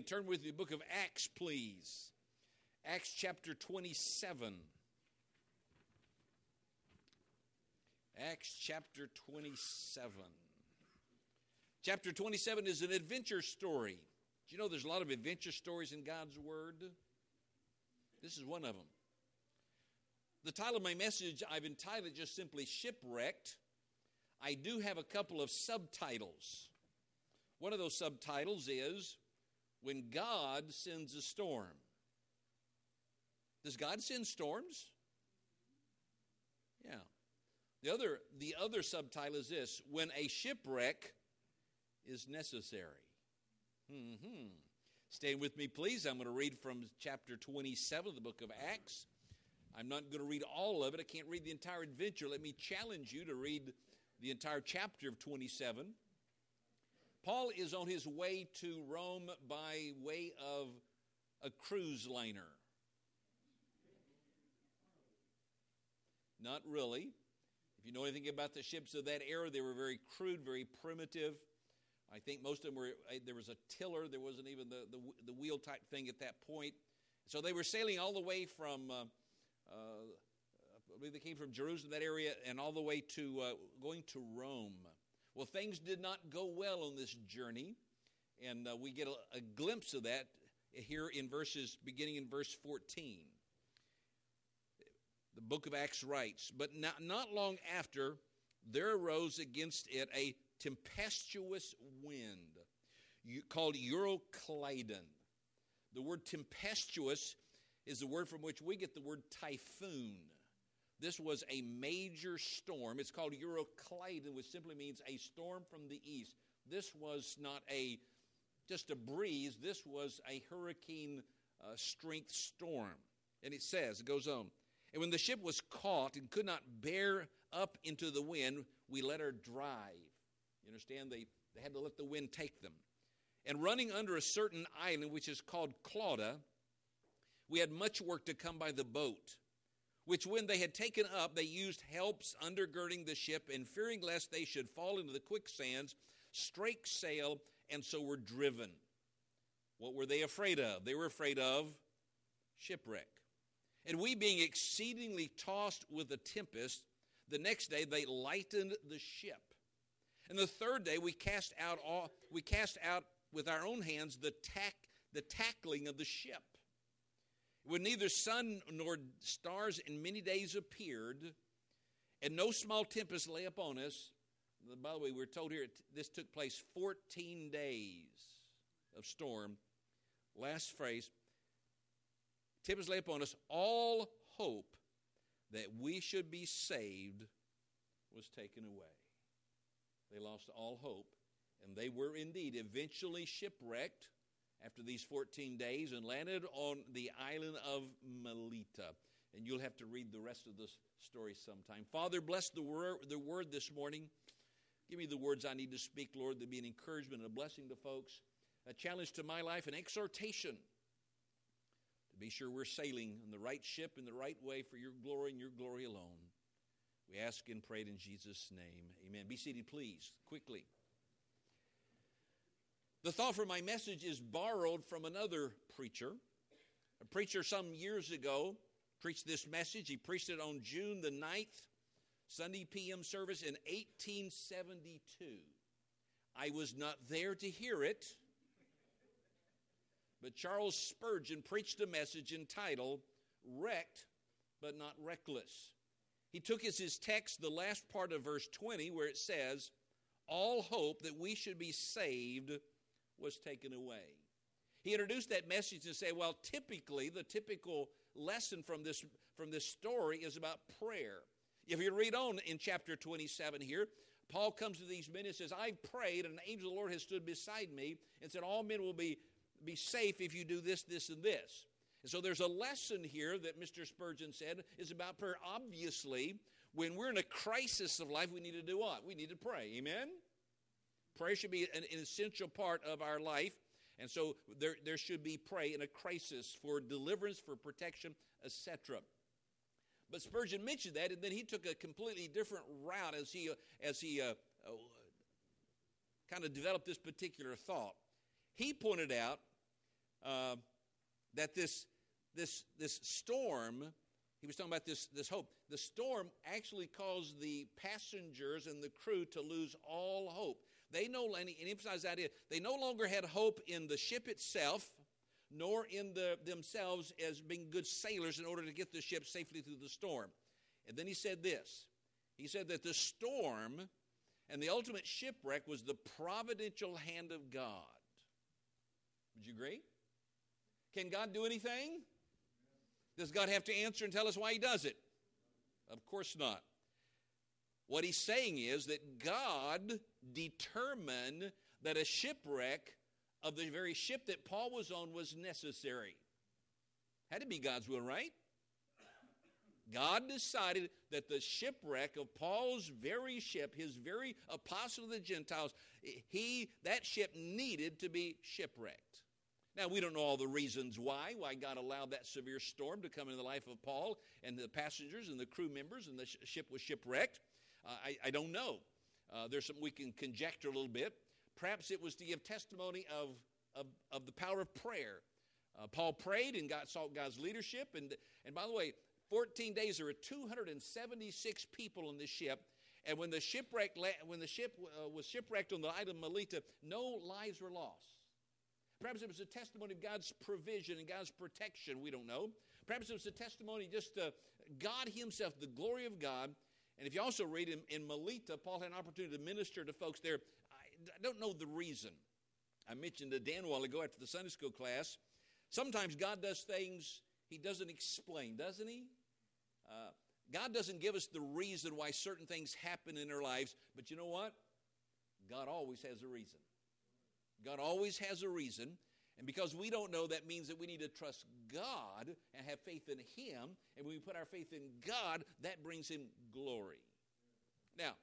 And turn with me to the book of Acts, please. Acts chapter 27. Acts chapter 27. Chapter 27 is an adventure story. Do you know there's a lot of adventure stories in God's Word? This is one of them. The title of my message, I've entitled just simply Shipwrecked. I do have a couple of subtitles. One of those subtitles is When God Sends a Storm. Does God send storms? Yeah. The other subtitle is this: When a shipwreck is necessary. Stay with me, please. I'm going to read from chapter 27 of the book of Acts. I'm not going to read all of it. I can't read the entire adventure. Let me challenge you to read the entire chapter of 27. Paul is on his way to Rome by way of a cruise liner. Not really. If you know anything about the ships of that era, they were very crude, very primitive. I think most of them were, there was a tiller. There wasn't even the wheel type thing at that point. So they were sailing all the way from, I believe they came from Jerusalem, that area, and all the way to going to Rome. Well, things did not go well on this journey, and we get a glimpse of that here in beginning in verse 14. The book of Acts writes, "But not long after, there arose against it a tempestuous wind called Euroclydon." The word tempestuous is the word from which we get the word typhoon. This was a major storm. It's called Euroclydon, which simply means a storm from the east. This was not just a breeze. This was a hurricane strength storm. And it goes on, "And when the ship was caught and could not bear up into the wind, we let her drive." You understand? They had to let the wind take them. "And running under a certain island, which is called Clauda, we had much work to come by the boat, which when they had taken up, they used helps undergirding the ship, and fearing lest they should fall into the quicksands, strake sail, and so were driven." What were they afraid of? They were afraid of shipwreck. "And we being exceedingly tossed with a tempest, the next day they lightened the ship. And the third day we cast out with our own hands the tackling of the ship. When neither sun nor stars in many days appeared, and no small tempest lay upon us." By the way, we're told here this took place 14 days of storm. Last phrase, "Tempest lay upon us, all hope that we should be saved was taken away." They lost all hope, and they were indeed eventually shipwrecked after these 14 days and landed on the island of Melita. And you'll have to read the rest of this story sometime. Father, bless the word this morning. Give me the words I need to speak, Lord, to be an encouragement and a blessing to folks, a challenge to my life, an exhortation to be sure we're sailing on the right ship in the right way for your glory and your glory alone. We ask and pray in Jesus' name. Amen. Be seated, please, quickly. The thought for my message is borrowed from another preacher. A preacher some years ago preached this message. He preached it on June the 9th, Sunday p.m. service in 1872. I was not there to hear it, but Charles Spurgeon preached a message entitled, "Wrecked but Not Reckless." He took as his text the last part of verse 20 where it says, "All hope that we should be saved was taken away." He introduced that message and said, well, the typical lesson from this story is about prayer. If you read on in chapter 27 here, Paul comes to these men and says, "I've prayed, and an angel of the Lord has stood beside me and said, all men will be safe if you do this, this, and this." And so there's a lesson here that Mr. Spurgeon said is about prayer. Obviously, when we're in a crisis of life, we need to do what? We need to pray. Amen? Prayer should be an essential part of our life. And so there should be prayer in a crisis for deliverance, for protection, etc. But Spurgeon mentioned that, and then he took a completely different route as he kind of developed this particular thought. He pointed out that this storm, he was talking about this hope. The storm actually caused the passengers and the crew to lose all hope. They and he emphasized that idea, they no longer had hope in the ship itself, nor in themselves as being good sailors in order to get the ship safely through the storm. And then he said this. He said that the storm and the ultimate shipwreck was the providential hand of God. Would you agree? Can God do anything? Does God have to answer and tell us why he does it? Of course not. What he's saying is that God determined that a shipwreck of the very ship that Paul was on was necessary. Had to be God's will, right? God decided that the shipwreck of Paul's very ship, his very apostle of the Gentiles, that ship needed to be shipwrecked. Now, we don't know all the reasons why God allowed that severe storm to come into the life of Paul and the passengers and the crew members, and the ship was shipwrecked. I don't know. There's something we can conjecture a little bit. Perhaps it was to give testimony of the power of prayer. Paul prayed and sought God's leadership. And by the way, 14 days there were 276 people in the ship. And when the ship was shipwrecked on the island of Melita, no lives were lost. Perhaps it was a testimony of God's provision and God's protection. We don't know. Perhaps it was a testimony just to God himself, the glory of God. And if you also read in Melita, Paul had an opportunity to minister to folks there. I don't know the reason. I mentioned to Dan a while ago after the Sunday school class, sometimes God does things he doesn't explain, doesn't he? God doesn't give us the reason why certain things happen in our lives, but you know what? God always has a reason. God always has a reason, and because we don't know, that means that we need to trust God and have faith in him, and when we put our faith in God, that brings him glory. Now,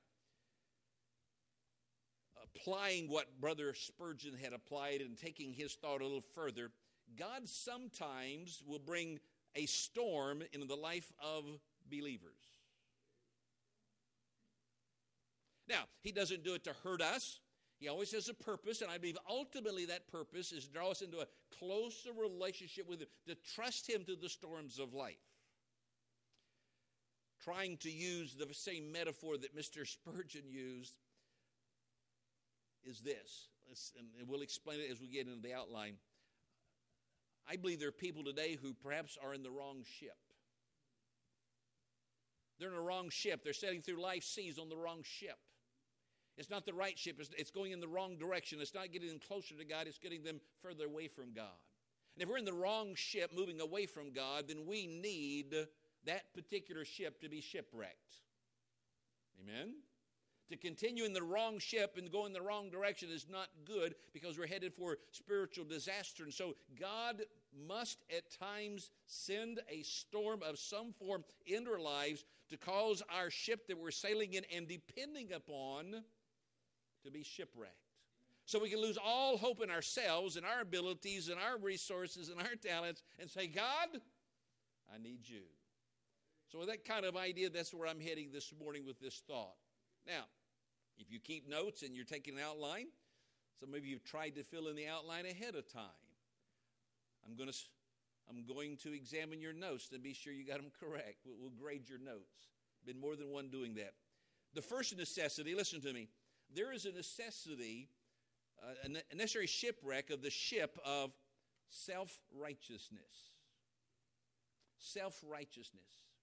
applying what Brother Spurgeon had applied and taking his thought a little further, God sometimes will bring a storm into the life of believers. Now, he doesn't do it to hurt us. He always has a purpose, and I believe ultimately that purpose is to draw us into a closer relationship with him, to trust him through the storms of life. Trying to use the same metaphor that Mr. Spurgeon used is this, and we'll explain it as we get into the outline. I believe there are people today who perhaps are in the wrong ship. They're in the wrong ship. They're sailing through life's seas on the wrong ship. It's not the right ship. It's going in the wrong direction. It's not getting them closer to God. It's getting them further away from God. And if we're in the wrong ship, moving away from God, then we need that particular ship to be shipwrecked. Amen? To continue in the wrong ship and go in the wrong direction is not good, because we're headed for spiritual disaster. And so God must at times send a storm of some form into our lives to cause our ship that we're sailing in and depending upon to be shipwrecked. So we can lose all hope in ourselves and our abilities and our resources and our talents and say, God, I need you. So with that kind of idea, that's where I'm heading this morning with this thought. Now, if you keep notes and you're taking an outline, some of you have tried to fill in the outline ahead of time. I'm going to examine your notes to be sure you got them correct. We'll grade your notes. Been more than one doing that. The first necessity, listen to me, there is a necessity, a necessary shipwreck of the ship of self-righteousness. Self-righteousness.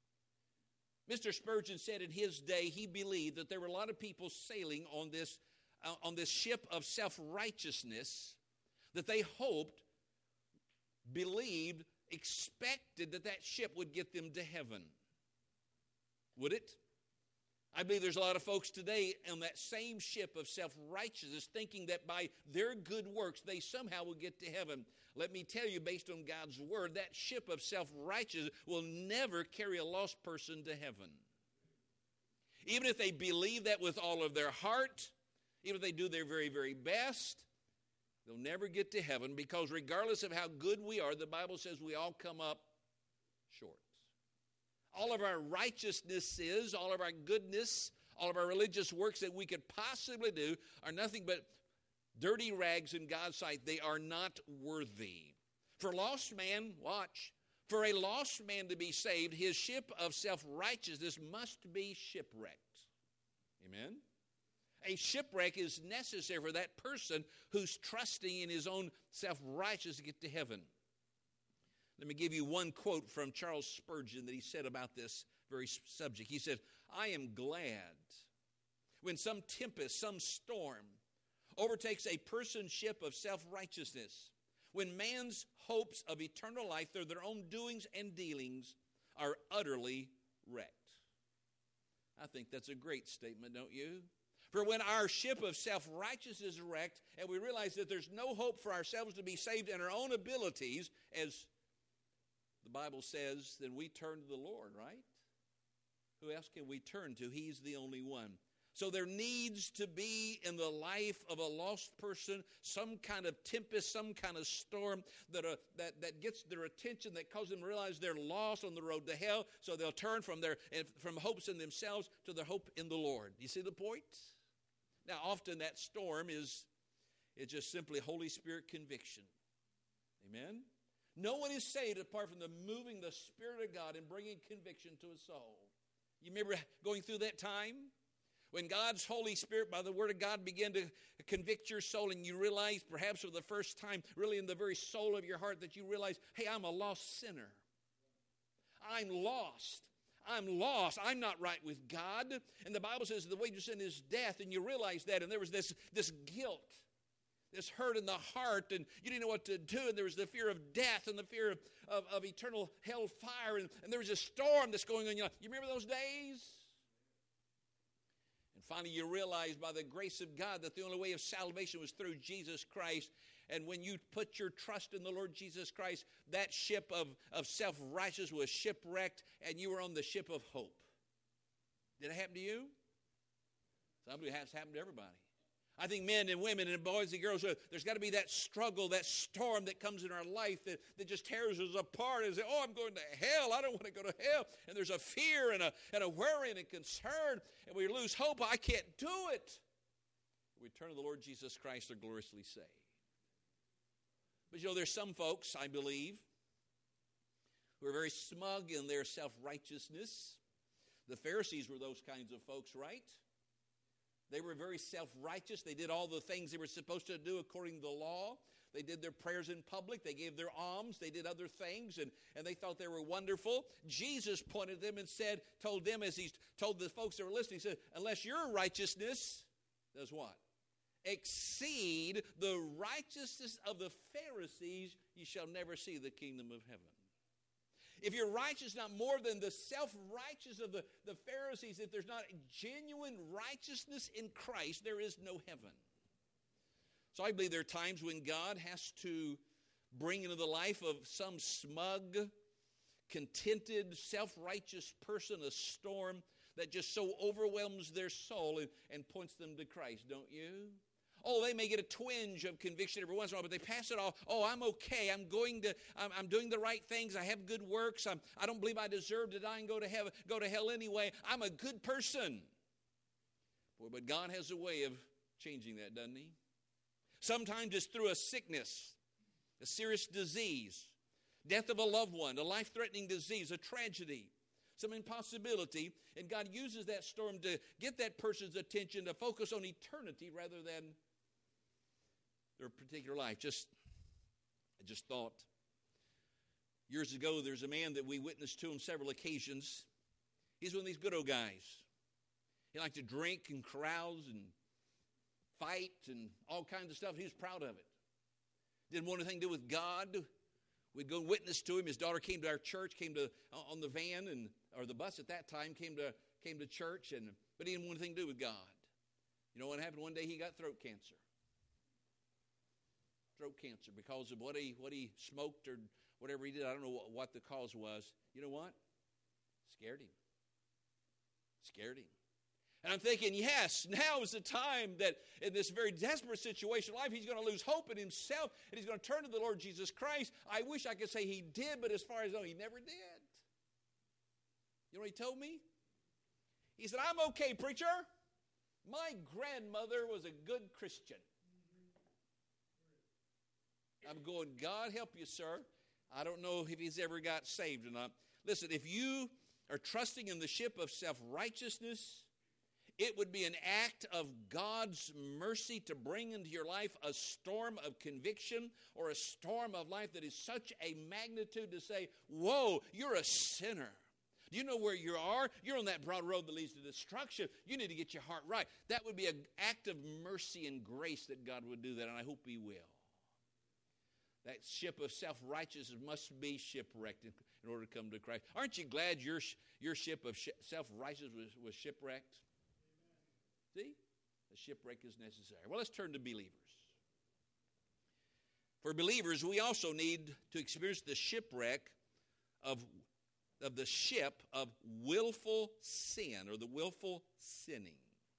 Mr. Spurgeon said in his day he believed that there were a lot of people sailing on this ship of self-righteousness that they hoped, believed, expected that ship would get them to heaven. Would it? I believe there's a lot of folks today on that same ship of self-righteousness thinking that by their good works they somehow will get to heaven. Let me tell you, based on God's word, that ship of self-righteousness will never carry a lost person to heaven. Even if they believe that with all of their heart, even if they do their very, very best, they'll never get to heaven, because regardless of how good we are, the Bible says we all come up short. All of our righteousnesses, all of our goodness, all of our religious works that we could possibly do are nothing but dirty rags in God's sight. They are not worthy. For lost man, watch, for a lost man to be saved, his ship of self-righteousness must be shipwrecked. Amen? A shipwreck is necessary for that person who's trusting in his own self-righteousness to get to heaven. Let me give you one quote from Charles Spurgeon that he said about this very subject. He said, I am glad when some tempest, some storm overtakes a person's ship of self-righteousness, when man's hopes of eternal life through their own doings and dealings are utterly wrecked. I think that's a great statement, don't you? For when our ship of self-righteousness is wrecked and we realize that there's no hope for ourselves to be saved in our own abilities, as the Bible says, then we turn to the Lord, right? Who else can we turn to? He's the only one. So there needs to be in the life of a lost person some kind of tempest, some kind of storm that gets their attention, that causes them to realize they're lost on the road to hell, so they'll turn from hopes in themselves to their hope in the Lord. You see the point? Now, often that storm is just simply Holy Spirit conviction. Amen? No one is saved apart from the moving the Spirit of God and bringing conviction to a soul. You remember going through that time? When God's Holy Spirit, by the Word of God, began to convict your soul, and you realize, perhaps for the first time, really in the very soul of your heart, that you realize, hey, I'm a lost sinner. I'm lost. I'm lost. I'm not right with God. And the Bible says the wages of sin is death, and you realize that. And there was this guilt, this hurt in the heart, and you didn't know what to do. And there was the fear of death and the fear of eternal hellfire. And there was a storm that's going on. You remember those days? And finally, you realize by the grace of God that the only way of salvation was through Jesus Christ. And when you put your trust in the Lord Jesus Christ, that ship of self-righteousness was shipwrecked, and you were on the ship of hope. Did it happen to you? Somebody has happened to everybody. I think men and women and boys and girls, there's got to be that struggle, that storm that comes in our life that just tears us apart and say, oh, I'm going to hell. I don't want to go to hell. And there's a fear and a worry and a concern, and we lose hope. I can't do it. We turn to the Lord Jesus Christ, are gloriously saved. But there's some folks, I believe, who are very smug in their self-righteousness. The Pharisees were those kinds of folks, right? They were very self-righteous. They did all the things they were supposed to do according to the law. They did their prayers in public. They gave their alms. They did other things, and they thought they were wonderful. Jesus pointed them and told them, as he told the folks that were listening, he said, unless your righteousness does what? Exceed the righteousness of the Pharisees, you shall never see the kingdom of heaven. If your righteousness is not more than the self-righteousness of the Pharisees, if there's not genuine righteousness in Christ, there is no heaven. So I believe there are times when God has to bring into the life of some smug, contented, self-righteous person a storm that just so overwhelms their soul and points them to Christ, don't you? Oh, they may get a twinge of conviction every once in a while, but they pass it off. Oh, I'm okay. I'm doing the right things. I have good works. I don't believe I deserve to die and go to hell anyway. I'm a good person. Boy, but God has a way of changing that, doesn't he? Sometimes it's through a sickness, a serious disease, death of a loved one, a life-threatening disease, a tragedy, some impossibility, and God uses that storm to get that person's attention to focus on eternity rather than their particular life. I just thought, years ago, there's a man that we witnessed to on several occasions. He's one of these good old guys. He liked to drink and carouse and fight and all kinds of stuff. He was proud of it. Didn't want anything to do with God. We'd go and witness to him. His daughter came to our church, on the van or the bus at that time, came to church, but he didn't want anything to do with God. You know what happened? One day he got throat cancer. Throat cancer because of what he smoked or whatever he did. I don't know what the cause was. You know what? Scared him. And I'm thinking, yes, now is the time that in this very desperate situation in life, he's going to lose hope in himself, and he's going to turn to the Lord Jesus Christ. I wish I could say he did, but as far as I know, he never did. You know what he told me? He said, I'm okay, preacher. My grandmother was a good Christian. I'm going, God help you, sir. I don't know if he's ever got saved or not. Listen, if you are trusting in the ship of self-righteousness, it would be an act of God's mercy to bring into your life a storm of conviction or a storm of life that is such a magnitude to say, whoa, you're a sinner. Do you know where you are? You're on that broad road that leads to destruction. You need to get your heart right. That would be an act of mercy and grace that God would do that, and I hope he will. That ship of self-righteousness must be shipwrecked in order to come to Christ. Aren't you glad your ship of self-righteousness was shipwrecked? See? The shipwreck is necessary. Well, let's turn to believers. For believers, we also need to experience the shipwreck of the ship of willful sin, or the willful sinning.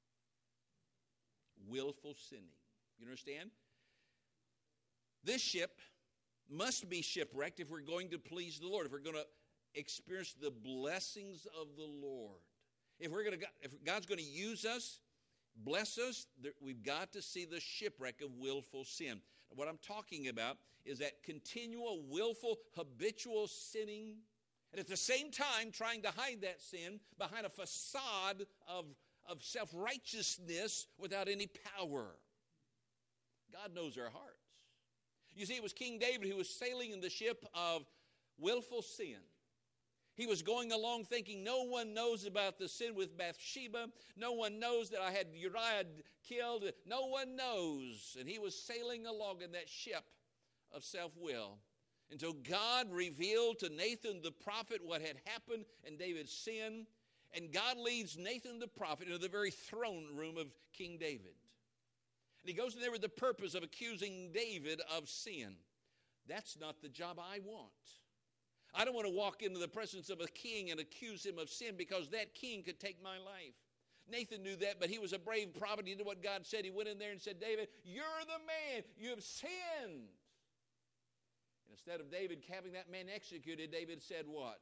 Willful sinning. You understand? This ship must be shipwrecked if we're going to please the Lord, if we're going to experience the blessings of the Lord. If God's going to use us, bless us, we've got to see the shipwreck of willful sin. What I'm talking about is that continual, willful, habitual sinning, and at the same time trying to hide that sin behind a facade of self-righteousness without any power. God knows our hearts. You see, it was King David who was sailing in the ship of willful sin. He was going along thinking, no one knows about the sin with Bathsheba. No one knows that I had Uriah killed. No one knows. And he was sailing along in that ship of self-will until God revealed to Nathan the prophet what had happened in David's sin. And God leads Nathan the prophet into the very throne room of King David. And he goes in there with the purpose of accusing David of sin. That's not the job I want. I don't want to walk into the presence of a king and accuse him of sin, because that king could take my life. Nathan knew that, but he was a brave prophet. He did what God said. He went in there and said, David, you're the man. You have sinned. And instead of David having that man executed, David said what?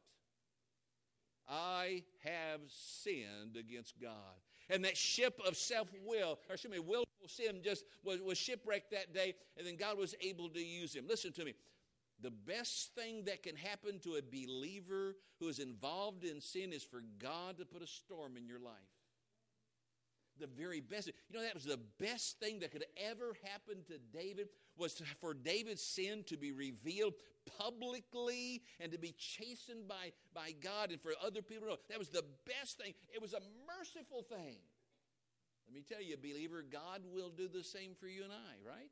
I have sinned against God. And that ship of willful sin just was shipwrecked that day, and then God was able to use him. Listen to me. The best thing that can happen to a believer who is involved in sin is for God to put a storm in your life. The very best. You know, that was the best thing that could ever happen to David, was for David's sin to be revealed publicly and to be chastened by God and for other people to know. That was the best thing. It was a merciful thing. Let me tell you, believer, God will do the same for you and I, right?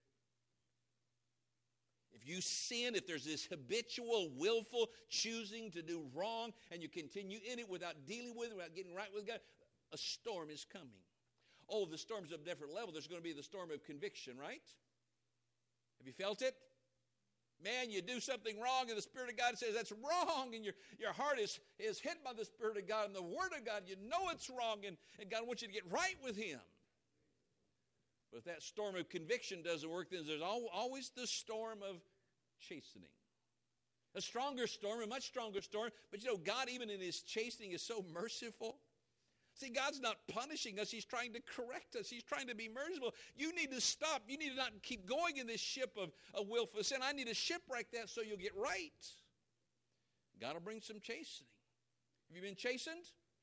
If you sin, if there's this habitual, willful choosing to do wrong, and you continue in it without dealing with it, without getting right with God, a storm is coming. Oh, the storm's of different level. There's going to be the storm of conviction, right? Have you felt it? Man, you do something wrong, and the Spirit of God says that's wrong, and your heart is hit by the Spirit of God and the Word of God. You know it's wrong, and God wants you to get right with Him. But if that storm of conviction doesn't work, then there's always the storm of chastening. A stronger storm, a much stronger storm. But you know, God, even in His chastening, is so merciful. See, God's not punishing us. He's trying to correct us. He's trying to be merciful. You need to stop. You need to not keep going in this ship of willful sin. I need to shipwreck that so you'll get right. God will bring some chastening. Have you been chastened?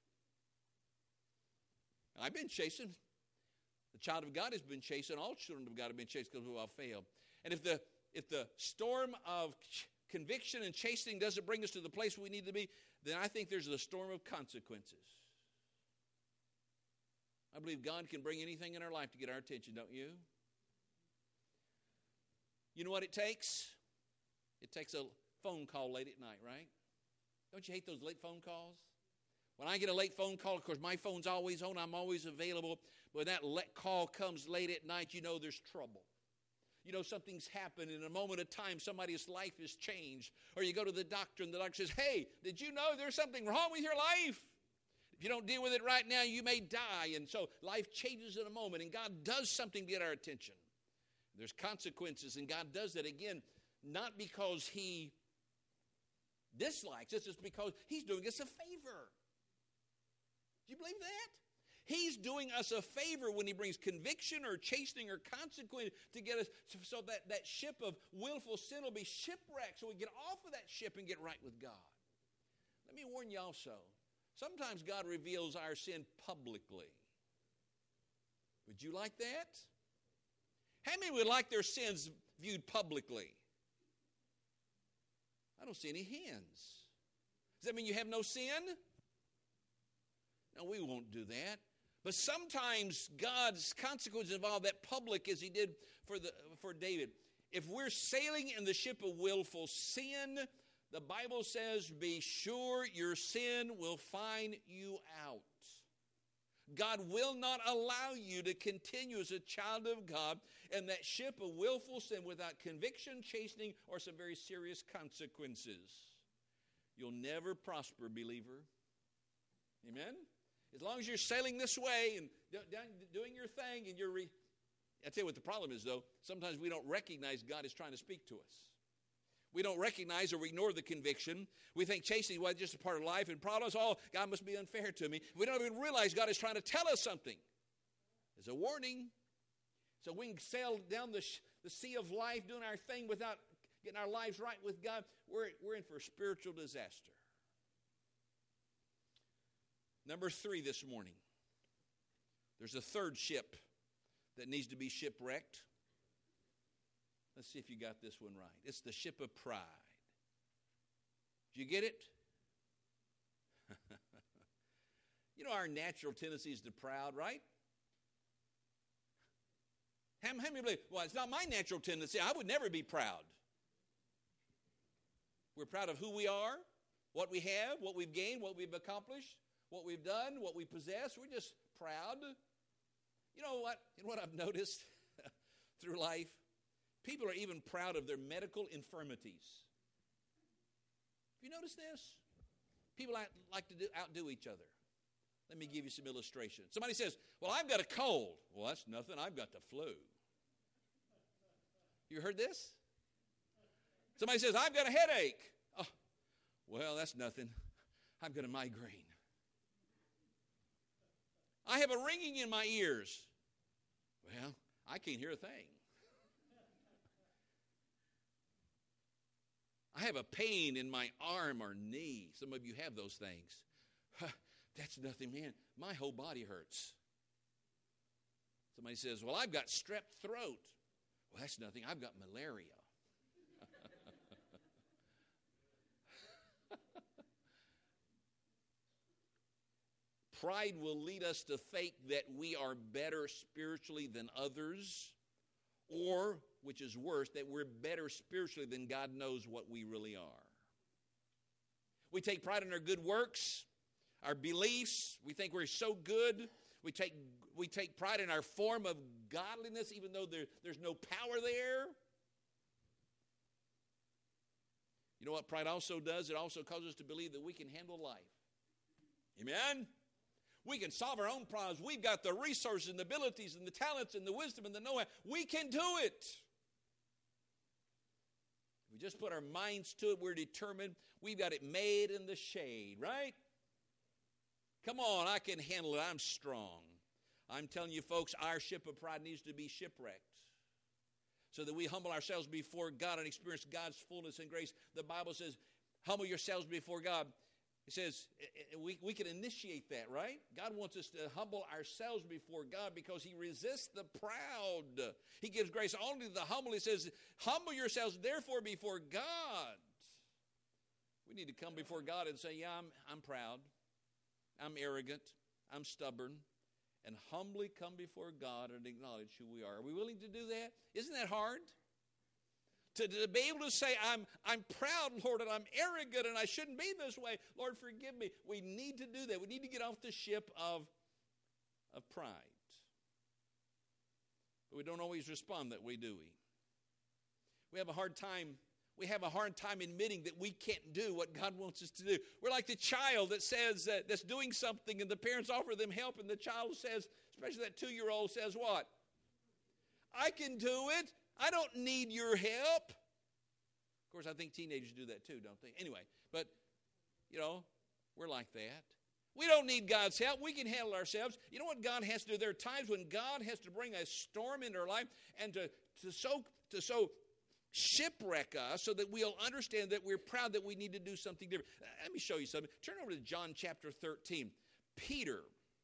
I've been chastened. The child of God has been chastened. All children of God have been chastened because we all failed. And if the storm of conviction and chastening doesn't bring us to the place we need to be, then I think there's a storm of consequences. I believe God can bring anything in our life to get our attention, don't you? You know what it takes? It takes a phone call late at night, right? Don't you hate those late phone calls? When I get a late phone call, of course, my phone's always on. I'm always available. But when that call comes late at night, you know there's trouble. You know something's happened. In a moment of time, somebody's life has changed. Or you go to the doctor, and the doctor says, hey, did you know there's something wrong with your life? If you don't deal with it right now, you may die. And so life changes in a moment, and God does something to get our attention. There's consequences, and God does that, again, not because He dislikes us, it's because He's doing us a favor. Do you believe that? He's doing us a favor when he brings conviction or chastening or consequence to get us so that ship of willful sin will be shipwrecked so we get off of that ship and get right with God. Let me warn you also, sometimes God reveals our sin publicly. Would you like that? How many would like their sins viewed publicly? I don't see any hands. Does that mean you have no sin? No, we won't do that. But sometimes God's consequences involve that public, as he did for David. If we're sailing in the ship of willful sin, the Bible says, be sure your sin will find you out. God will not allow you to continue as a child of God in that ship of willful sin without conviction, chastening, or some very serious consequences. You'll never prosper, believer. Amen? As long as you're sailing this way and doing your thing, and I tell you what the problem is, though. Sometimes we don't recognize God is trying to speak to us. We don't recognize or we ignore the conviction. We think chastening was just a part of life, and problems, God must be unfair to me. We don't even realize God is trying to tell us something. It's a warning. So we can sail down the sea of life doing our thing without getting our lives right with God. We're in for spiritual disaster. Number 3 this morning. There's a third ship that needs to be shipwrecked. Let's see if you got this one right. It's the ship of pride. Did you get it? You know, our natural tendency is to proud, right? How many believe, well, it's not my natural tendency. I would never be proud. We're proud of who we are, what we have, what we've gained, what we've accomplished, what we've done, what we possess. We're just proud. You know what? You know what I've noticed through life? People are even proud of their medical infirmities. Have you noticed this? People like to outdo each other. Let me give you some illustrations. Somebody says, well, I've got a cold. Well, that's nothing. I've got the flu. You heard this? Somebody says, I've got a headache. Oh, well, that's nothing. I've got a migraine. I have a ringing in my ears. Well, I can't hear a thing. I have a pain in my arm or knee. Some of you have those things. That's nothing, man. My whole body hurts. Somebody says, well, I've got strep throat. Well, that's nothing. I've got malaria. Pride will lead us to think that we are better spiritually than others, or, which is worse, that we're better spiritually than God knows what we really are. We take pride in our good works, our beliefs. We think we're so good. We take pride in our form of godliness, even though there's no power there. You know what pride also does? It also causes us to believe that we can handle life. Amen? We can solve our own problems. We've got the resources and the abilities and the talents and the wisdom and the know-how. We can do it. If we just put our minds to it, we're determined. We've got it made in the shade, right? Come on, I can handle it. I'm strong. I'm telling you, folks, our ship of pride needs to be shipwrecked so that we humble ourselves before God and experience God's fullness and grace. The Bible says, humble yourselves before God. It says we can initiate that, right? God wants us to humble ourselves before God because he resists the proud. He gives grace only to the humble. He says, humble yourselves therefore before God. We need to come before God and say, yeah, I'm proud. I'm arrogant. I'm stubborn. And humbly come before God and acknowledge who we are. Are we willing to do that? Isn't that hard? To be able to say, I'm proud, Lord, and I'm arrogant, and I shouldn't be this way. Lord, forgive me. We need to do that. We need to get off the ship of pride. But we don't always respond that way, do we? We have a hard time admitting that we can't do what God wants us to do. We're like the child that says that's doing something, and the parents offer them help, and the child says, especially that 2-year-old says what? I can do it. I don't need your help. Of course, I think teenagers do that too, don't they? Anyway, but, we're like that. We don't need God's help. We can handle ourselves. You know what God has to do? There are times when God has to bring a storm into our life and to so shipwreck us so that we'll understand that we're proud that we need to do something different. Let me show you something. Turn over to John chapter 13. Peter.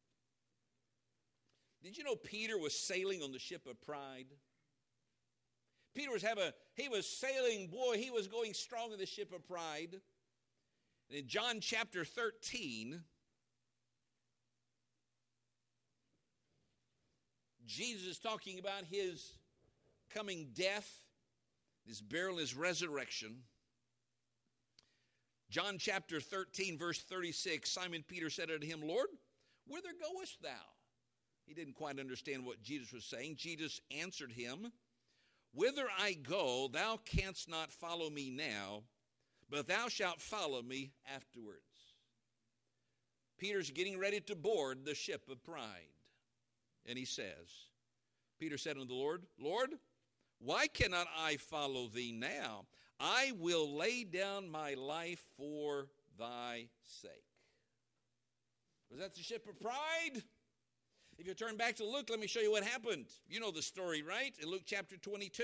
Did you know Peter was sailing on the ship of pride? Peter he was sailing, boy, he was going strong in the ship of pride. And in John chapter 13, Jesus is talking about his coming death, his burial, his resurrection. John chapter 13, verse 36, Simon Peter said unto him, Lord, whither goest thou? He didn't quite understand what Jesus was saying. Jesus answered him, Whither I go, thou canst not follow me now, but thou shalt follow me afterwards. Peter's getting ready to board the ship of pride. And he says, Peter said unto the Lord, Lord, why cannot I follow thee now? I will lay down my life for thy sake. Was that the ship of pride? If you turn back to Luke, let me show you what happened. You know the story, right? In Luke chapter 22.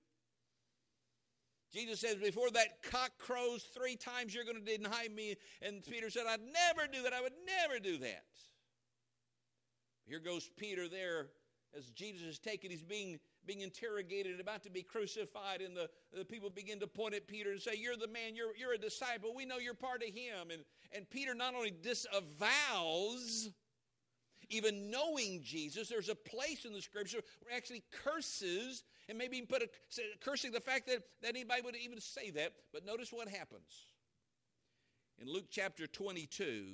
Jesus says, before that cock crows 3 times, you're going to deny me. And Peter said, I'd never do that. I would never do that. Here goes Peter there as Jesus is taken. He's being interrogated and about to be crucified. And the people begin to point at Peter and say, you're the man. You're a disciple. We know you're part of him. And Peter not only disavows even knowing Jesus, there's a place in the Scripture where actually curses, and maybe even cursing the fact that anybody would even say that. But notice what happens. In Luke chapter 22,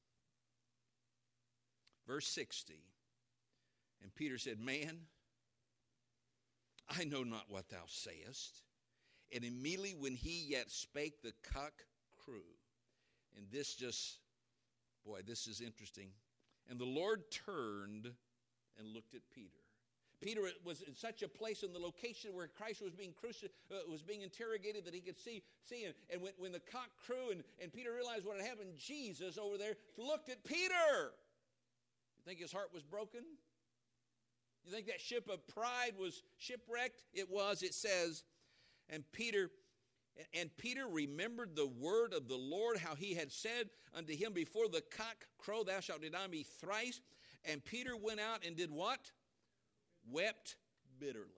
verse 60, and Peter said, Man, I know not what thou sayest. And immediately when he yet spake, the cock crew. And this is interesting. And the Lord turned and looked at Peter. Peter was in such a place in the location where Christ was being was being interrogated that he could see. And when the cock crew and Peter realized what had happened, Jesus over there looked at Peter. You think his heart was broken? You think that ship of pride was shipwrecked? It was, it says. And Peter remembered the word of the Lord, how he had said unto him, before the cock crow, thou shalt deny me thrice. And Peter went out and did what? Wept bitterly.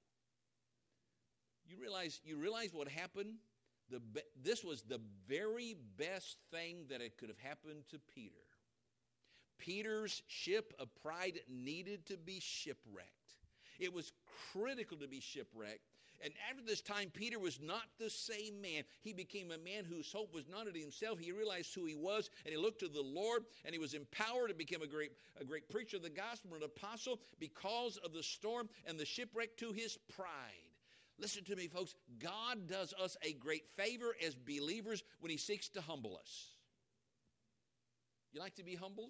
You realize what happened? This was the very best thing that it could have happened to Peter. Peter's ship of pride needed to be shipwrecked. It was critical to be shipwrecked. And after this time, Peter was not the same man. He became a man whose hope was not in himself. He realized who he was, and he looked to the Lord, and he was empowered to become a great preacher of the gospel, an apostle, because of the storm and the shipwreck to his pride. Listen to me, folks. God does us a great favor as believers when he seeks to humble us. You like to be humbled?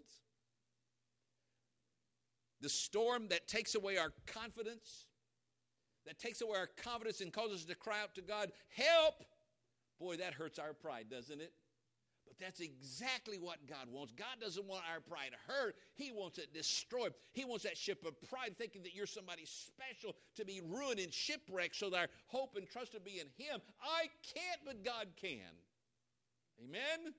The storm that takes away our confidence, that takes away our confidence and causes us to cry out to God, help! Boy, that hurts our pride, doesn't it? But that's exactly what God wants. God doesn't want our pride hurt. He wants it destroyed. He wants that ship of pride, thinking that you're somebody special, to be ruined and shipwrecked so that our hope and trust will be in him. I can't, but God can. Amen?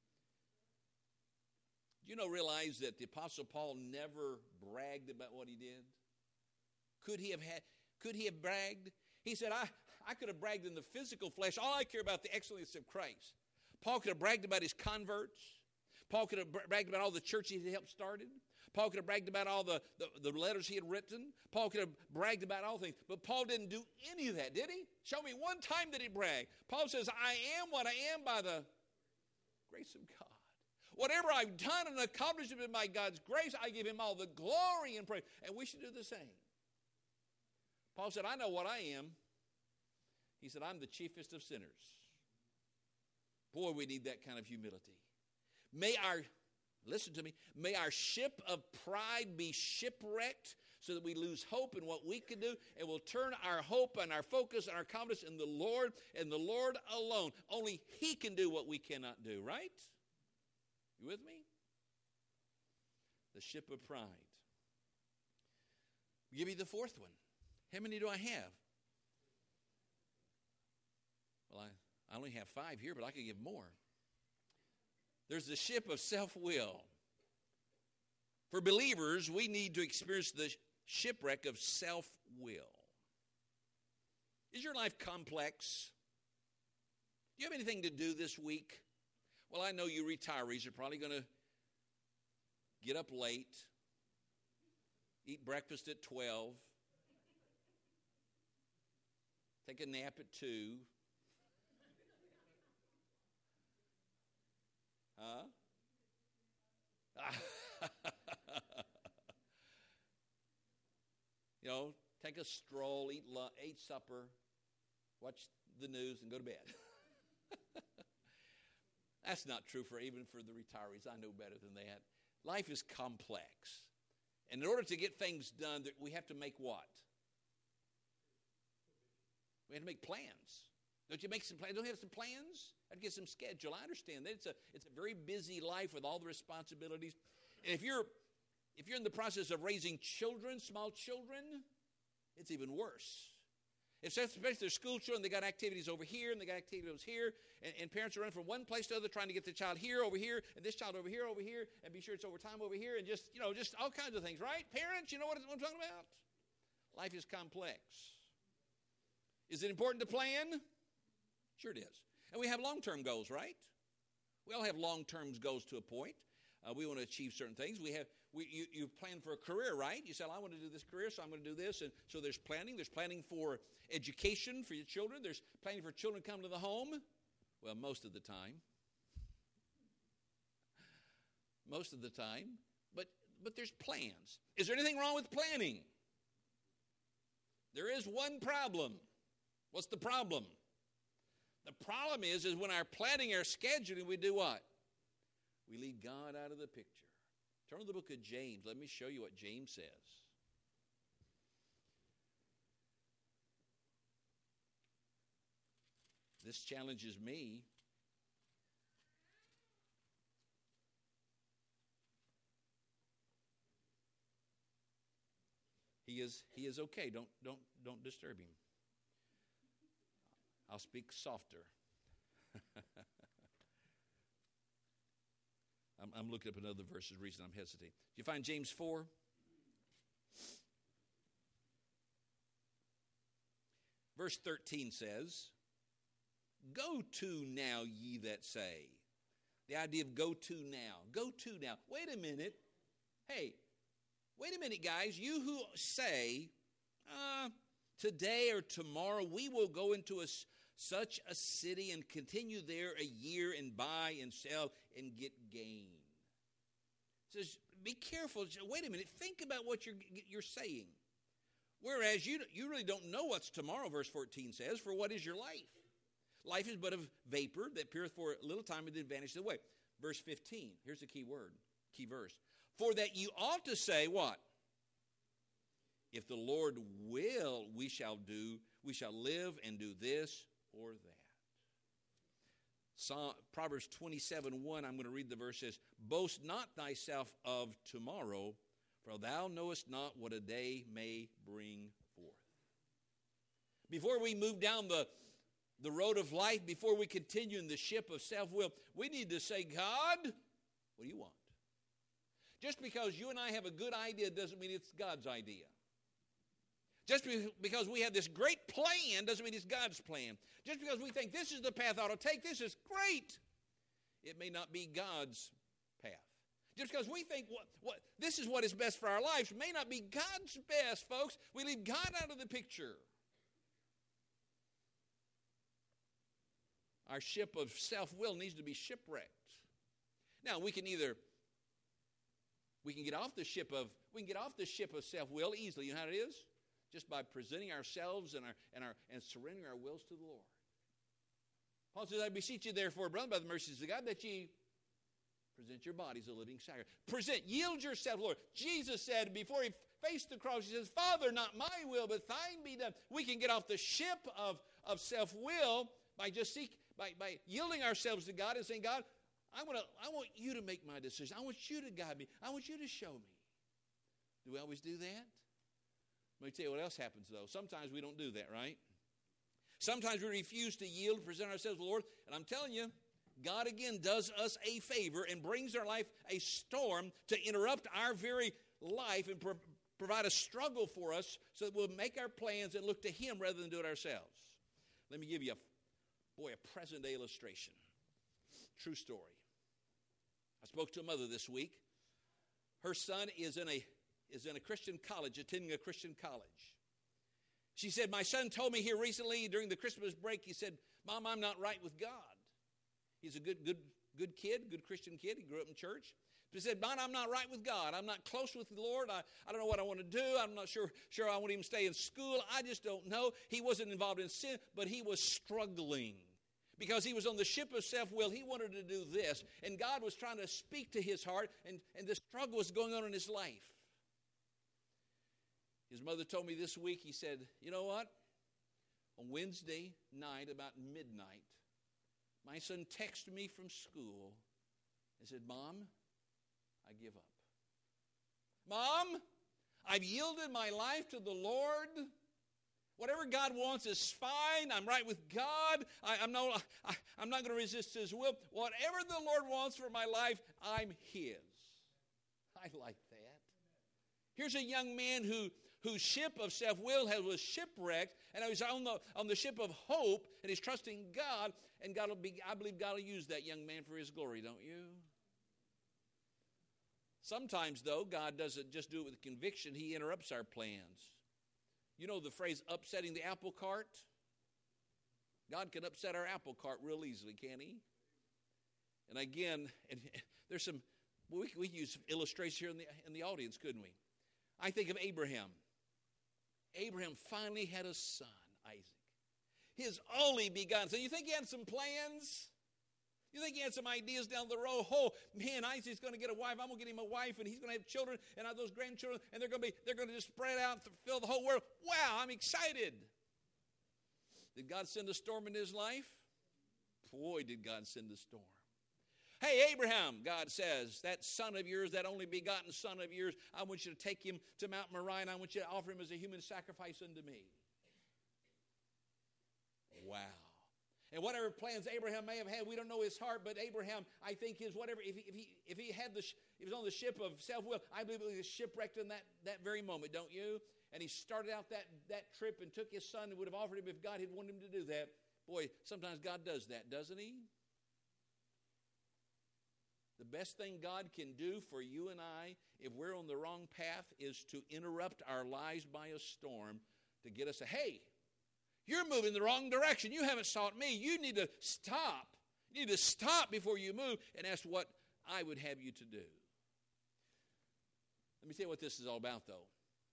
Realize that the Apostle Paul never bragged about what he did? Could he have bragged? He said, I could have bragged in the physical flesh. All I care about the excellence of Christ. Paul could have bragged about his converts. Paul could have bragged about all the churches he helped started. Paul could have bragged about all the letters he had written. Paul could have bragged about all things. But Paul didn't do any of that, did he? Show me one time that he bragged. Paul says, I am what I am by the grace of God. Whatever I've done and accomplished by God's grace, I give him all the glory and praise. And we should do the same. Paul said, I know what I am. He said, I'm the chiefest of sinners. Boy, we need that kind of humility. Listen to me, may our ship of pride be shipwrecked so that we lose hope in what we can do, and we'll turn our hope and our focus and our confidence in the Lord and the Lord alone. Only he can do what we cannot do, right? You with me? The ship of pride. I'll give you the fourth one. How many do I have? Well, I only have 5 here, but I could give more. There's the ship of self-will. For believers, we need to experience the shipwreck of self-will. Is your life complex? Do you have anything to do this week? Well, I know you retirees are probably going to get up late, eat breakfast at 12, take a nap at 2. Huh? You know, take a stroll, eat supper, watch the news, and go to bed. That's not true even for the retirees. I know better than that. Life is complex. And in order to get things done, we have to make what? We have to make plans. Don't you make some plans? Don't you have some plans? I'd get some schedule. I understand that it's a very busy life with all the responsibilities. And if you're in the process of raising children, small children, it's even worse. Especially if they're school children, they got activities over here and they got activities here, and parents are running from one place to the other trying to get the child here, over here, and this child over here, and be sure it's overtime over here, and just all kinds of things, right? Parents, you know what I'm talking about? Life is complex. Is it important to plan? Sure it is. And we have long-term goals, right? We all have long-term goals to a point. We want to achieve certain things. You plan for a career, right? You say, I want to do this career, so I'm going to do this. And so there's planning. There's planning for education for your children. There's planning for children to come to the home. Well, most of the time. Most of the time. But there's plans. Is there anything wrong with planning? There is one problem. What's the problem? The problem is when our planning, our scheduling, we do what? We leave God out of the picture. Turn to the book of James. Let me show you what James says. This challenges me. He is okay. Don't disturb him. I'll speak softer. I'm looking up another verse. The reason I'm hesitating. Do you find James 4? Verse 13 says, "Go to now, ye that say." The idea of go to now. Go to now. Wait a minute. Hey, wait a minute, guys. You who say, today or tomorrow we will go into such a city and continue there a year and buy and sell and get gain. It says, be careful. Wait a minute. Think about what you're saying. Whereas you really don't know what's tomorrow, verse 14 says, for what is your life? Life is but a vapor that appeareth for a little time and then vanisheth away. Verse 15, here's the key word, key verse. For that you ought to say what? If the Lord will, we shall live and do this or that. Proverbs 27:1, I'm going to read the verse, says, boast not thyself of tomorrow, for thou knowest not what a day may bring forth. Before we move down the road of life, before we continue in the ship of self-will, we need to say, God, what do you want? Just because you and I have a good idea doesn't mean it's God's idea. Just because we have this great plan doesn't mean it's God's plan. Just because we think this is the path I ought to take, this is great, it may not be God's path. Just because we think this is what is best for our lives may not be God's best, folks. We leave God out of the picture. Our ship of self-will needs to be shipwrecked. Now, we can get off the ship of self-will easily. You know how it is? Just by presenting ourselves and surrendering our wills to the Lord. Paul says, I beseech you therefore, brother, by the mercies of God, that ye present your bodies a living sacrifice. Yield yourself, Lord. Jesus said before he faced the cross, he says, Father, not my will, but thine be done. We can get off the ship of self-will by yielding ourselves to God and saying, God, I want you to make my decision. I want you to guide me. I want you to show me. Do we always do that? Let me tell you what else happens, though. Sometimes we don't do that, right? Sometimes we refuse to yield, present ourselves to the Lord. And I'm telling you, God again does us a favor and brings our life a storm to interrupt our very life and provide a struggle for us so that we'll make our plans and look to Him rather than do it ourselves. Let me give you a present-day illustration. True story. I spoke to a mother this week. Her son is in a Christian college, attending a Christian college. She said, my son told me here recently during the Christmas break, he said, Mom, I'm not right with God. He's a good kid, good Christian kid. He grew up in church. But he said, Mom, I'm not right with God. I'm not close with the Lord. I don't know what I want to do. I'm not sure I want to even stay in school. I just don't know. He wasn't involved in sin, but he was struggling. Because he was on the ship of self-will, he wanted to do this. And God was trying to speak to his heart, and the struggle was going on in his life. His mother told me this week, he said, you know what? On Wednesday night, about midnight, my son texted me from school and said, Mom, I give up. Mom, I've yielded my life to the Lord. Whatever God wants is fine. I'm right with God. I'm not going to resist His will. Whatever the Lord wants for my life, I'm His. I like that. Here's a young man whose ship of self-will was shipwrecked, and he's on the ship of hope, and he's trusting God, and I believe God will use that young man for His glory, don't you? Sometimes, though, God doesn't just do it with conviction. He interrupts our plans. You know the phrase, upsetting the apple cart? God can upset our apple cart real easily, can't He? And again, there's some, we use illustrations here in the audience, couldn't we? I think of Abraham. Abraham finally had a son, Isaac. His only begotten son. You think he had some plans? You think he had some ideas down the road? Oh, man, Isaac's going to get a wife. I'm going to get him a wife, and he's going to have children, and have those grandchildren, and they're going to just spread out to fill the whole world. Wow, I'm excited. Did God send a storm in his life? Boy, did God send a storm. Hey, Abraham, God says, that son of yours, that only begotten son of yours, I want you to take him to Mount Moriah, and I want you to offer him as a human sacrifice unto me. Wow. And whatever plans Abraham may have had, we don't know his heart, but Abraham, I think his whatever, if he was on the ship of self-will, I believe he was shipwrecked in that very moment, don't you? And he started out that trip and took his son and would have offered him if God had wanted him to do that. Boy, sometimes God does that, doesn't He? The best thing God can do for you and I, if we're on the wrong path, is to interrupt our lives by a storm to get us hey, you're moving the wrong direction. You haven't sought me. You need to stop. You need to stop before you move and ask what I would have you to do. Let me tell you what this is all about, though.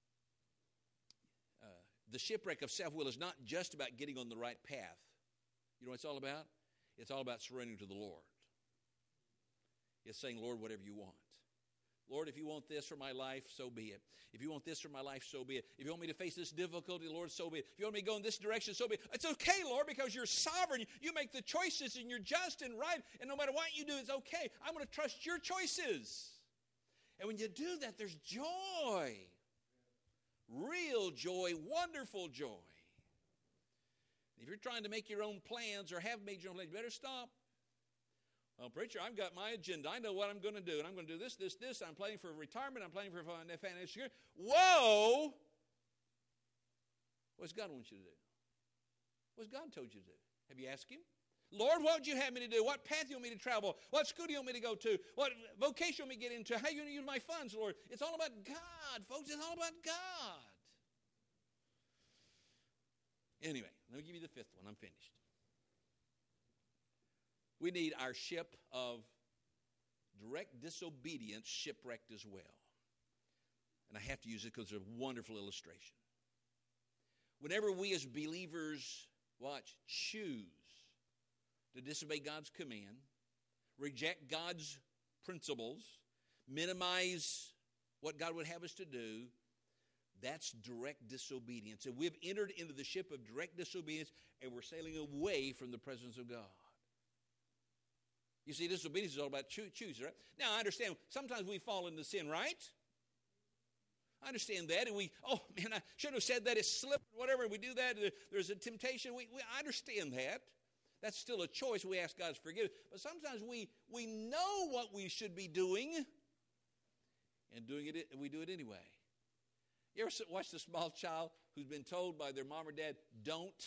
The shipwreck of self-will is not just about getting on the right path. You know what it's all about? It's all about surrendering to the Lord. It's saying, Lord, whatever you want. Lord, if you want this for my life, so be it. If you want this for my life, so be it. If you want me to face this difficulty, Lord, so be it. If you want me to go in this direction, so be it. It's okay, Lord, because you're sovereign. You make the choices, and you're just and right. And no matter what you do, it's okay. I'm going to trust your choices. And when you do that, there's joy. Real joy, wonderful joy. If you're trying to make your own plans or have made your own plans, you better stop. Well, preacher, I've got my agenda. I know what I'm going to do. And I'm going to do this, this, this. I'm planning for retirement. I'm planning for financial security. Whoa! What's God want you to do? What's God told you to do? Have you asked Him? Lord, what would you have me to do? What path do you want me to travel? What school do you want me to go to? What vocation do you want me to get into? How are you going to use my funds, Lord? It's all about God, folks. It's all about God. Anyway, let me give you the fifth one. I'm finished. We need our ship of direct disobedience shipwrecked as well. And I have to use it because it's a wonderful illustration. Whenever we as believers, choose to disobey God's command, reject God's principles, minimize what God would have us to do, that's direct disobedience. And we've entered into the ship of direct disobedience, and we're sailing away from the presence of God. You see, disobedience is all about choosing, right? Now, I understand sometimes we fall into sin, right? I understand that, and I should have said that, it's slipped, whatever, we do that, there's a temptation. I understand that. That's still a choice. We ask God's forgiveness. But sometimes we know what we should be doing, and we do it anyway. You ever watch the small child who's been told by their mom or dad, don't?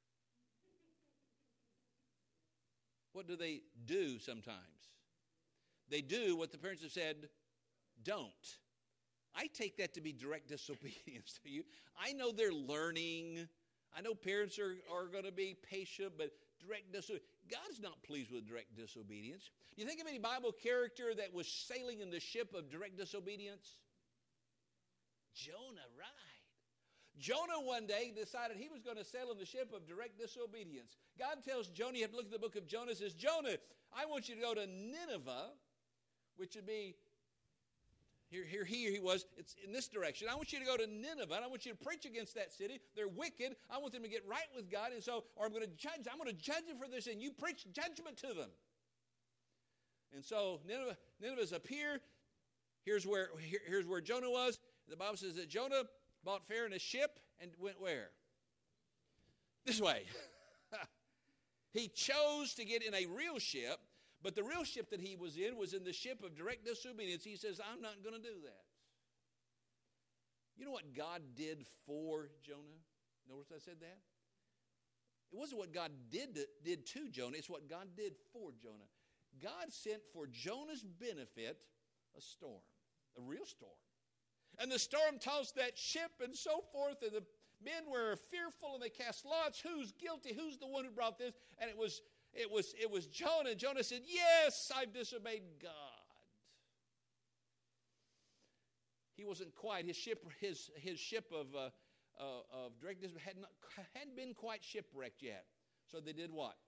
What do they do sometimes? They do what the parents have said, don't. I take that to be direct disobedience to you. I know they're learning. I know parents are going to be patient, but direct disobedience. God's not pleased with direct disobedience. Do you think of any Bible character that was sailing in the ship of direct disobedience? Jonah, right. Jonah one day decided he was going to sail in the ship of direct disobedience. God tells Jonah, you have to look at the book of Jonah, says, Jonah, I want you to go to Nineveh, which would be, here he was, it's in this direction. I want you to go to Nineveh, and I want you to preach against that city. They're wicked. I want them to get right with God, and so, or I'm going to judge them for this, and you preach judgment to them. And so Nineveh's up here. Here's where Jonah was. The Bible says that Jonah bought fare in a ship and went where? This way. He chose to get in a real ship, but the real ship that he was in the ship of direct disobedience. He says, I'm not going to do that. You know what God did for Jonah? Notice I said that? It wasn't what God did to Jonah. It's what God did for Jonah. God sent for Jonah's benefit a storm, a real storm. And the storm tossed that ship and so forth, and the men were fearful, and they cast lots. Who's guilty? Who's the one who brought this? And it was Jonah. Jonah said, yes, I've disobeyed God. He wasn't quite, his ship of direct disobedience hadn't been quite shipwrecked yet. So they did what?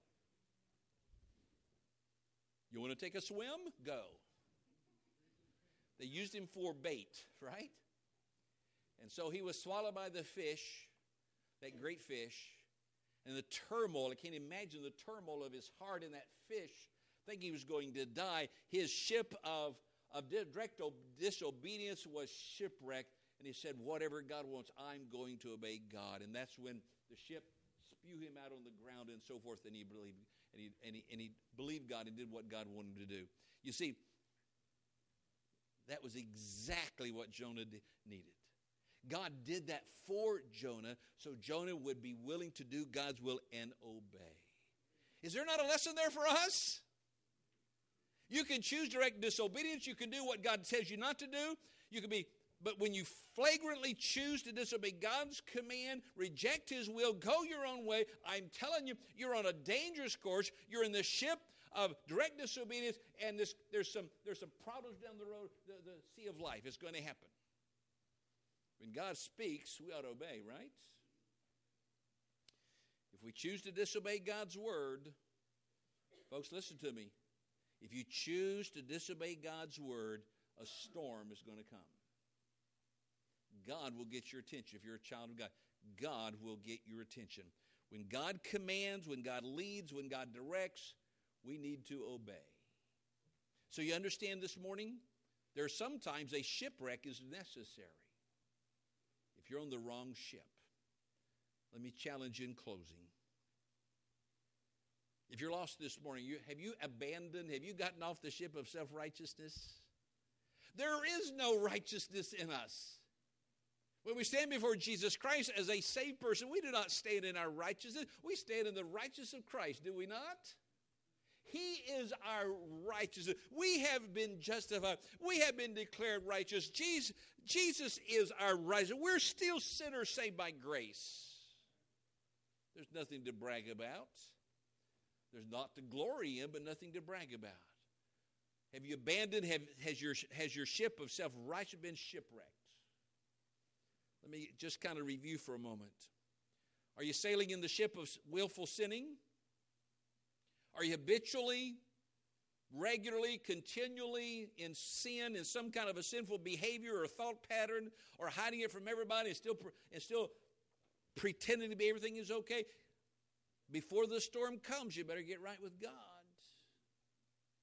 You want to take a swim? Go. They used him for bait, right? And so he was swallowed by the fish, that great fish, and the turmoil. I can't imagine the turmoil of his heart in that fish, thinking he was going to die. His ship of direct disobedience was shipwrecked, and he said, whatever God wants, I'm going to obey God. And that's when the ship spewed him out on the ground and so forth, and he believed God and did what God wanted him to do. You see, that was exactly what Jonah needed. God did that for Jonah so Jonah would be willing to do God's will and obey. Is there not a lesson there for us? You can choose direct disobedience. You can do what God tells you not to do. But when you flagrantly choose to disobey God's command, reject His will, go your own way, I'm telling you, you're on a dangerous course. You're in the ship of direct disobedience, and there's some problems down the road, the sea of life. It's going to happen. When God speaks, we ought to obey, right? If we choose to disobey God's word, folks, listen to me. If you choose to disobey God's word, a storm is going to come. God will get your attention. If you're a child of God, God will get your attention. When God commands, when God leads, when God directs, we need to obey. So you understand this morning? There's sometimes a shipwreck is necessary if you're on the wrong ship. Let me challenge you in closing. If you're lost this morning, have you gotten off the ship of self-righteousness? There is no righteousness in us. When we stand before Jesus Christ as a saved person, we do not stand in our righteousness. We stand in the righteousness of Christ, do we not? He is our righteousness. We have been justified. We have been declared righteous. Jesus is our righteousness. We're still sinners saved by grace. There's nothing to brag about. There's not to glory in, but nothing to brag about. Have you abandoned, has your ship of self-righteousness been shipwrecked? Let me just kind of review for a moment. Are you sailing in the ship of willful sinning? Are you habitually, regularly, continually in sin, in some kind of a sinful behavior or thought pattern, or hiding it from everybody and still pretending to be everything is okay? Before the storm comes, you better get right with God.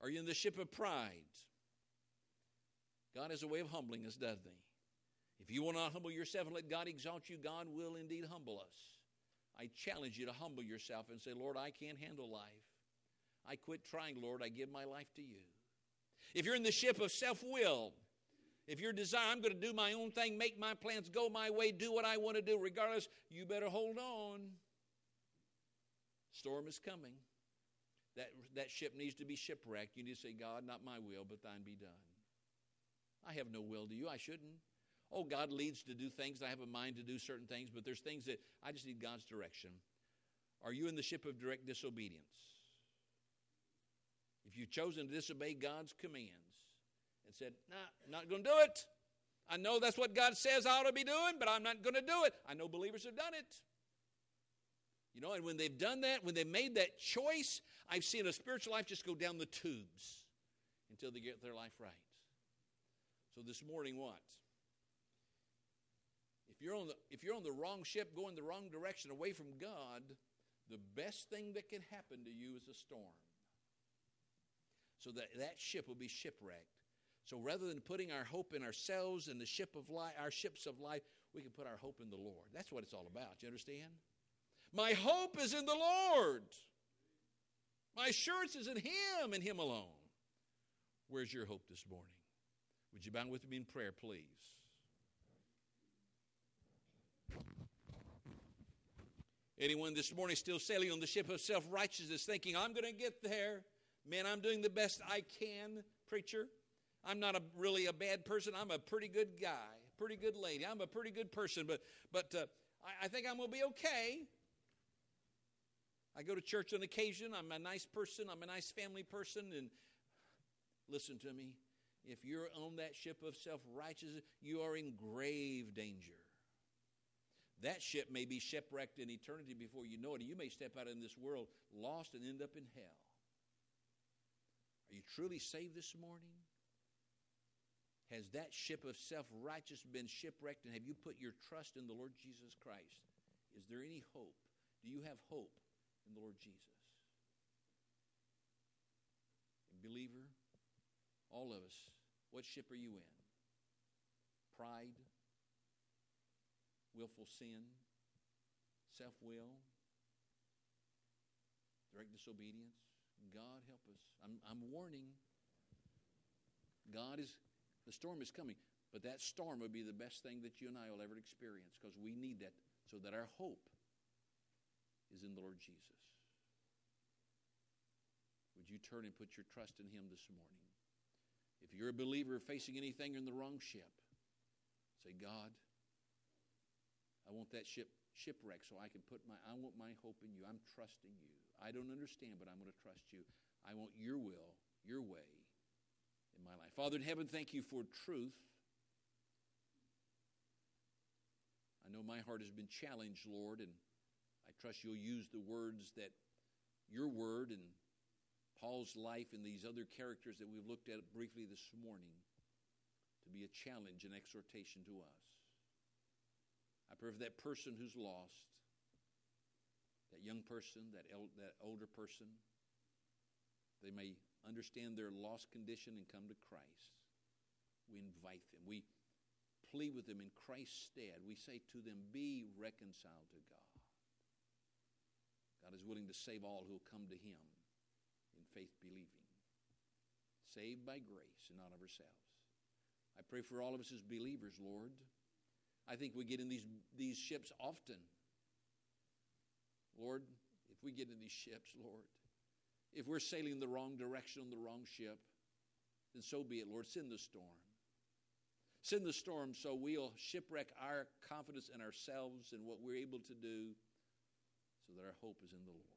Are you in the ship of pride? God has a way of humbling us, doesn't He? If you will not humble yourself and let God exalt you, God will indeed humble us. I challenge you to humble yourself and say, Lord, I can't handle life. I quit trying, Lord. I give my life to you. If you're in the ship of self-will, if your desire, I'm going to do my own thing, make my plans, go my way, do what I want to do, regardless, you better hold on. Storm is coming. That ship needs to be shipwrecked. You need to say, God, not my will, but thine be done. I have no will to you. I shouldn't. Oh, God leads to do things. I have a mind to do certain things, but there's things that I just need God's direction. Are you in the ship of direct disobedience? If you've chosen to disobey God's commands and said, nah, not going to do it. I know that's what God says I ought to be doing, but I'm not going to do it. I know believers have done it. You know, and when they've done that, when they've made that choice, I've seen a spiritual life just go down the tubes until they get their life right. So this morning, what? If you're on the wrong ship, going the wrong direction away from God, the best thing that can happen to you is a storm. So that ship will be shipwrecked. So rather than putting our hope in ourselves and the ship of life, our ships of life, we can put our hope in the Lord. That's what it's all about. You understand? My hope is in the Lord. My assurance is in Him and Him alone. Where's your hope this morning? Would you bow with me in prayer, please? Anyone this morning still sailing on the ship of self-righteousness, thinking, I'm going to get there. Man, I'm doing the best I can, preacher. I'm not really a bad person. I'm a pretty good guy, pretty good lady. I'm a pretty good person, but I think I'm going to be okay. I go to church on occasion. I'm a nice person. I'm a nice family person. And listen to me. If you're on that ship of self-righteousness, you are in grave danger. That ship may be shipwrecked in eternity before you know it. And you may step out in this world lost and end up in hell. Are you truly saved this morning? Has that ship of self-righteousness been shipwrecked, and have you put your trust in the Lord Jesus Christ? Is there any hope? Do you have hope in the Lord Jesus? And believer, all of us, what ship are you in? Pride, willful sin, self-will, direct disobedience. God help us. I'm warning. The storm is coming, but that storm will be the best thing that you and I will ever experience, because we need that so that our hope is in the Lord Jesus. Would you turn and put your trust in Him this morning? If you're a believer facing anything in the wrong ship, say, God, I want that shipwrecked so I want my hope in you. I'm trusting you. I don't understand, but I'm going to trust you. I want your will, your way in my life. Father in heaven, thank you for truth. I know my heart has been challenged, Lord, and I trust you'll use the words that your word and Paul's life and these other characters that we've looked at briefly this morning to be a challenge and exhortation to us. I pray for that person who's lost, that young person, that older person. They may understand their lost condition and come to Christ. We invite them. We plead with them in Christ's stead. We say to them, be reconciled to God. God is willing to save all who will come to Him in faith believing. Saved by grace and not of ourselves. I pray for all of us as believers, Lord. I think we get in these ships often. Lord, if we get in these ships, Lord, if we're sailing the wrong direction on the wrong ship, then so be it, Lord. Send the storm. Send the storm so we'll shipwreck our confidence in ourselves and what we're able to do so that our hope is in the Lord.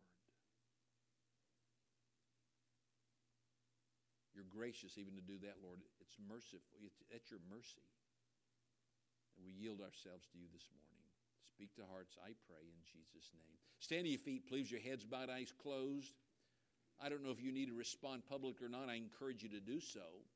You're gracious even to do that, Lord. It's merciful. That's your mercy. And we yield ourselves to you this morning. Speak to hearts, I pray, in Jesus' name. Stand to your feet, please. Your heads bowed, eyes closed. I don't know if you need to respond public or not. I encourage you to do so.